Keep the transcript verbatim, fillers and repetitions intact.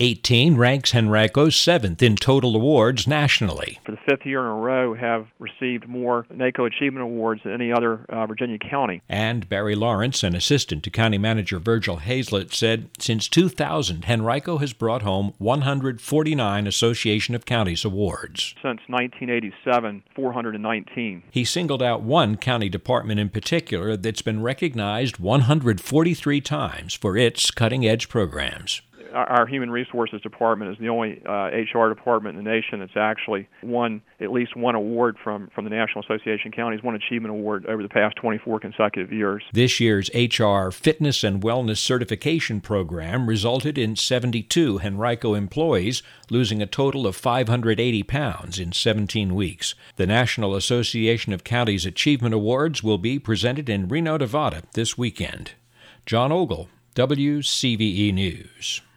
eighteen ranks Henrico seventh in total awards nationally. For the fifth year in a row, have received more NACO Achievement Awards than any other uh, Virginia county. And Barry Lawrence, an assistant to County Manager Virgil Hazlett, said since two thousand, Henrico has brought home one hundred forty-nine Association of Counties awards. Since nineteen eighty-seven, four hundred nineteen. He singled out one county department in particular that's been recognized one hundred forty-three times for its cutting-edge programs. Our Human Resources Department is the only uh, H R department in the nation that's actually won at least one award from, from the National Association of Counties, one achievement award over the past twenty-four consecutive years. This year's H R Fitness and Wellness Certification Program resulted in seventy-two Henrico employees losing a total of five hundred eighty pounds in seventeen weeks. The National Association of Counties Achievement Awards will be presented in Reno, Nevada this weekend. John Ogle, W C V E News.